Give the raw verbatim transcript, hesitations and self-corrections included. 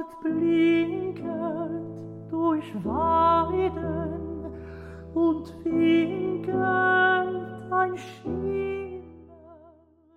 Dort blinket durch Weiden und winket ein Schiff